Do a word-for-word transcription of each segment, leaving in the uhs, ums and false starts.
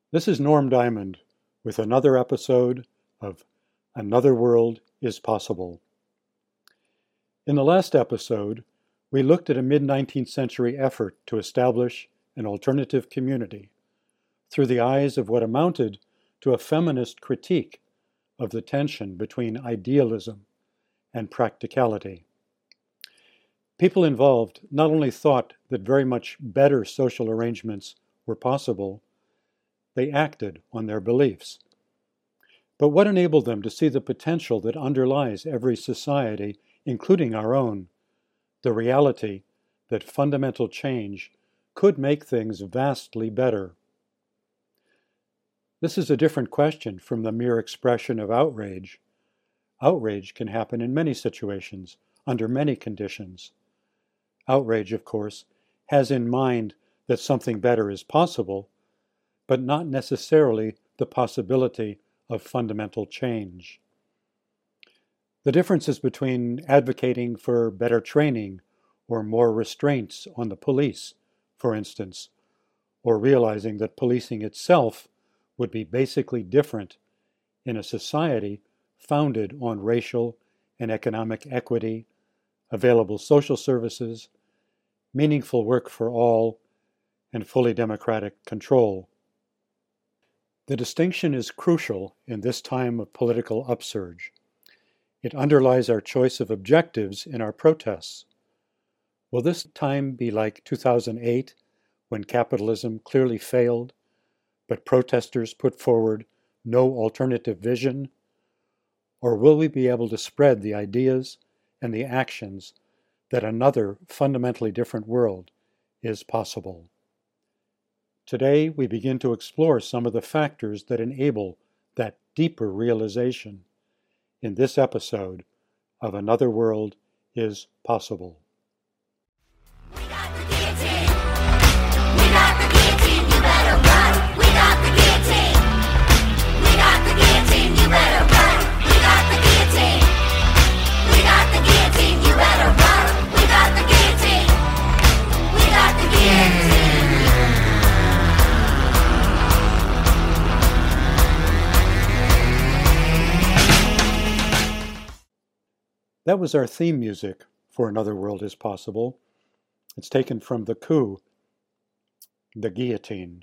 This is Norm Diamond with another episode of Another World is Possible. In the last episode, we looked at a mid-nineteenth century effort to establish an alternative community through the eyes of what amounted to a feminist critique of the tension between idealism and practicality. People involved not only thought that very much better social arrangements were possible, they acted on their beliefs. But what enabled them to see the potential that underlies every society, including our own, the reality that fundamental change could make things vastly better? This is a different question from the mere expression of outrage. Outrage can happen in many situations, under many conditions. Outrage, of course, has in mind that something better is possible, but not necessarily the possibility of fundamental change. The differences between advocating for better training or more restraints on the police, for instance, or realizing that policing itself would be basically different in a society founded on racial and economic equity, available social services, meaningful work for all, and fully democratic control. The distinction is crucial in this time of political upsurge. It underlies our choice of objectives in our protests. Will this time be like two thousand eight, when capitalism clearly failed, but protesters put forward no alternative vision? Or will we be able to spread the ideas and the actions that another fundamentally different world is possible? Today, we begin to explore some of the factors that enable that deeper realization in this episode of Another World is Possible. We got the guillotine. We got the guillotine. You better run. We got the guillotine. We got the guillotine. You better run. We got the guillotine. We got the guillotine. You better run. We got the guillotine. We got the guillotine. That was our theme music for Another World is Possible. It's taken from The Coup, The Guillotine.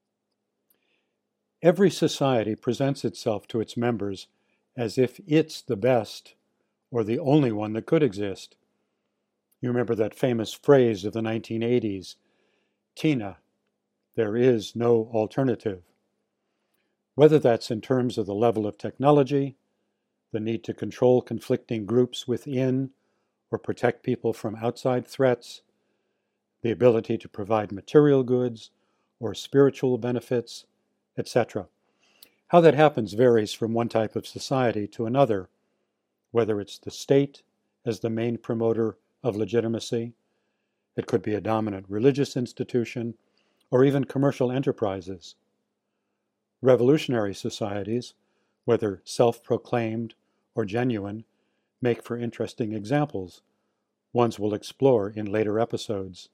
Every society presents itself to its members as if it's the best or the only one that could exist. You remember that famous phrase of the nineteen eighties, Tina, there is no alternative. Whether that's in terms of the level of technology, the need to control conflicting groups within or protect people from outside threats, the ability to provide material goods or spiritual benefits, et cetera. How that happens varies from one type of society to another, whether it's the state as the main promoter of legitimacy, it could be a dominant religious institution, or even commercial enterprises. Revolutionary societies, whether self-proclaimed or genuine, make for interesting examples, ones we'll explore in later episodes.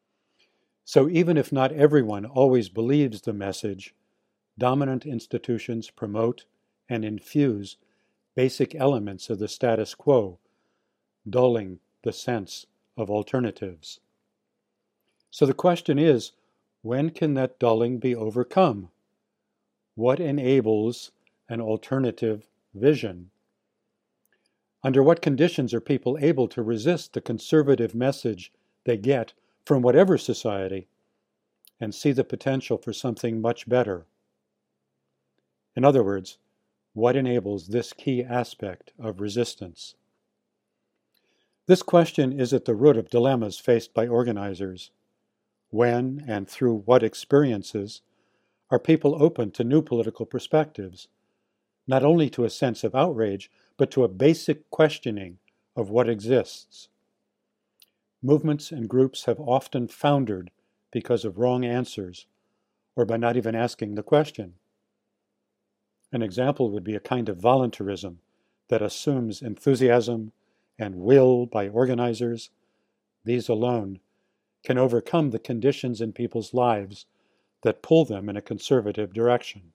So even if not everyone always believes the message, dominant institutions promote and infuse basic elements of the status quo, dulling the sense of alternatives. So the question is, when can that dulling be overcome? What enables an alternative vision? Under what conditions are people able to resist the conservative message they get from whatever society and see the potential for something much better? In other words, what enables this key aspect of resistance? This question is at the root of dilemmas faced by organizers. When and through what experiences are people open to new political perspectives, not only to a sense of outrage, but to a basic questioning of what exists? Movements and groups have often foundered because of wrong answers, or by not even asking the question. An example would be a kind of voluntarism that assumes enthusiasm and will by organizers. These alone can overcome the conditions in people's lives that pull them in a conservative direction.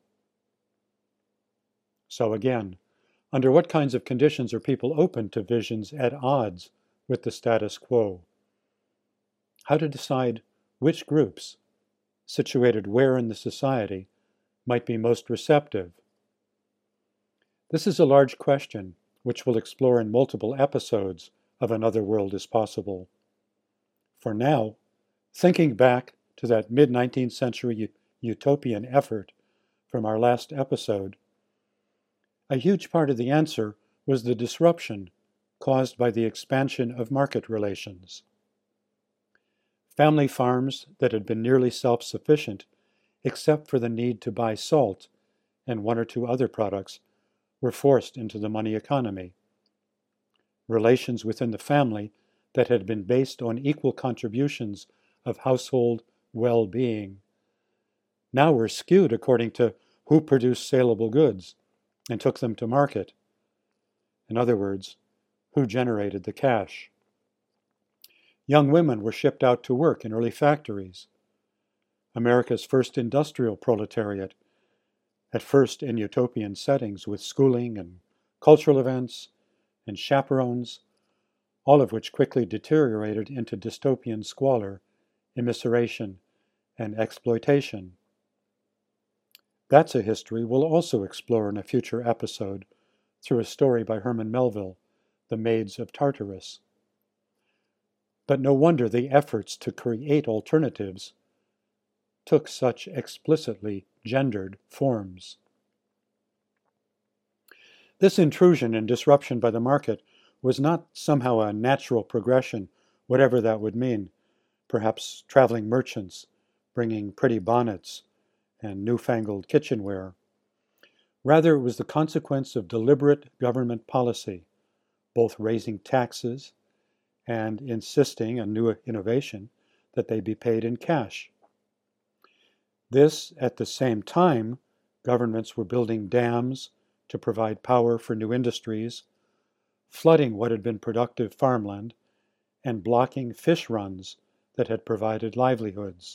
So again, under what kinds of conditions are people open to visions at odds with the status quo? How to decide which groups, situated where in the society, might be most receptive? This is a large question which we'll explore in multiple episodes of Another World is Possible. For now, thinking back to that mid-nineteenth century utopian effort from our last episode, a huge part of the answer was the disruption caused by the expansion of market relations. Family farms that had been nearly self-sufficient, except for the need to buy salt and one or two other products, were forced into the money economy. Relations within the family that had been based on equal contributions of household well-being now were skewed according to who produced saleable goods and took them to market. In other words, who generated the cash. Young women were shipped out to work in early factories. America's first industrial proletariat, at first in utopian settings with schooling and cultural events and chaperones, all of which quickly deteriorated into dystopian squalor, immiseration, and exploitation. That's a history we'll also explore in a future episode through a story by Herman Melville, The Maids of Tartarus. But no wonder the efforts to create alternatives took such explicitly gendered forms. This intrusion and disruption by the market was not somehow a natural progression, whatever that would mean. Perhaps traveling merchants bringing pretty bonnets and newfangled kitchenware. Rather, it was the consequence of deliberate government policy, both raising taxes and insisting on new innovation that they be paid in cash. This, at the same time, governments were building dams to provide power for new industries, flooding what had been productive farmland, and blocking fish runs that had provided livelihoods.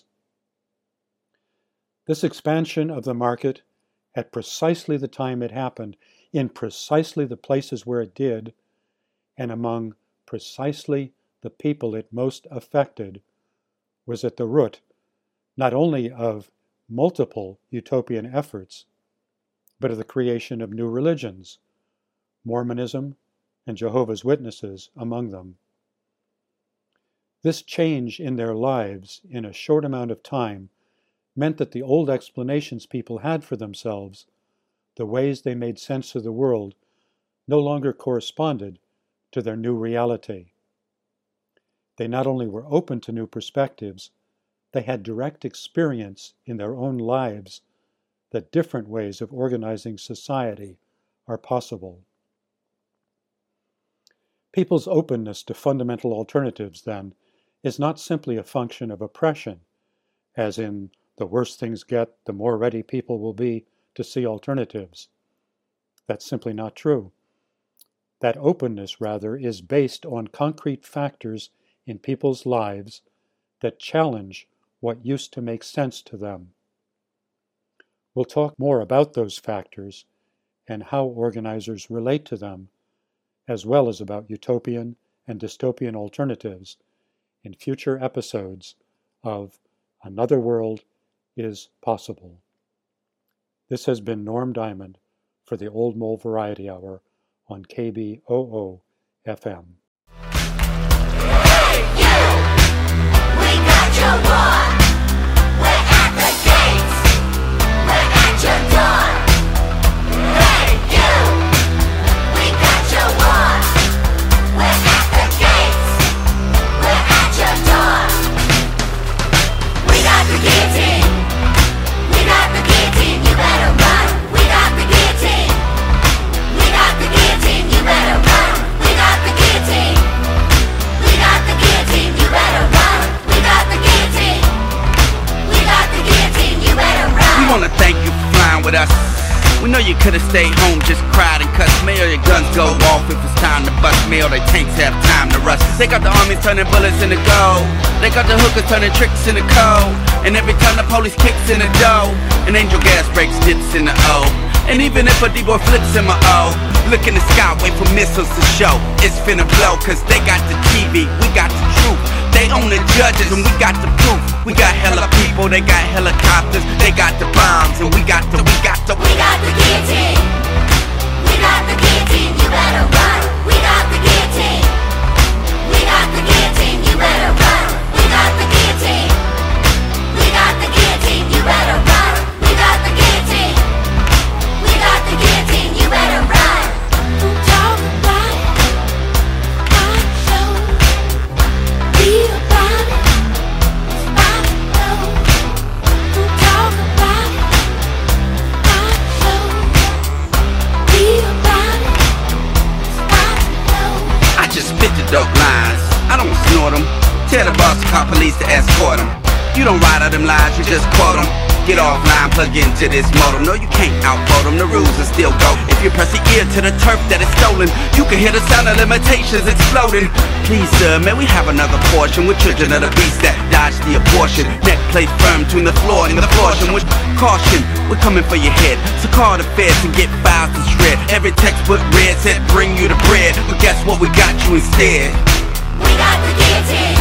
This expansion of the market, at precisely the time it happened, in precisely the places where it did, and among precisely the people it most affected, was at the root not only of multiple utopian efforts, but of the creation of new religions, Mormonism and Jehovah's Witnesses among them. This change in their lives in a short amount of time meant that the old explanations people had for themselves, the ways they made sense of the world, no longer corresponded to their new reality. They not only were open to new perspectives, they had direct experience in their own lives that different ways of organizing society are possible. People's openness to fundamental alternatives, then, is not simply a function of oppression, as in the worse things get, the more ready people will be to see alternatives. That's simply not true. That openness, rather, is based on concrete factors in people's lives that challenge what used to make sense to them. We'll talk more about those factors and how organizers relate to them, as well as about utopian and dystopian alternatives in future episodes of Another World is Possible. This has been Norm Diamond for the Old Mole Variety Hour on K B O O F M. Hey, you! We got your war! We're at the gates! We're at your door! Hey, you! We got your war! We're at the gates! We're at your door! We got the guillotine! We got the guillotine! You better run! We got the guillotine! We got the guillotine! You better run! We got the guillotine! We got the guillotine, you better run. We got the guillotine. We got the guillotine, you better run. We wanna thank you for flying with us. We know you could've stayed home, just cried and cussed. May all your guns go off if it's time to bust. May all the tanks have time to rust. They got the armies turning bullets into gold. They got the hookers turning tricks into cold. And every time the police kicks in the door, an angel gas breaks dips in the O. And even if a D-boy flips in my O, look in the sky, wait for missiles to show. It's finna blow, cause they got the T V, we got the truth. They own the judges and we got the proof. We got hella people, they got helicopters. They got the bombs and we got the, we got the We got the guillotine. We got the guillotine, you better run. We got the guillotine. We got the guillotine, you better run. We got the guillotine. We got the guillotine, you better run. We got the guillotine. We got the guillotine, you better run. Talk about it, I show. Be about it, I know. Talk about it, I show. Be about it, I know. I just spit the dope lines, I don't snort them. Tell the boss to call police to escort them. You don't write out them lies, you just quote them. Get offline, plug into this modem. No, you can't outvote them, the rules will still go. If you press the ear to the turf that is stolen, you can hear the sound of limitations exploding. Please, sir, may we have another portion? We're children of the beast that dodge the abortion. Neck plate firm between the floor and the portion. With caution, we're coming for your head. So call the feds and get files to shred. Every textbook read said bring you the bread, but guess what, we got you instead. We got the guillotine.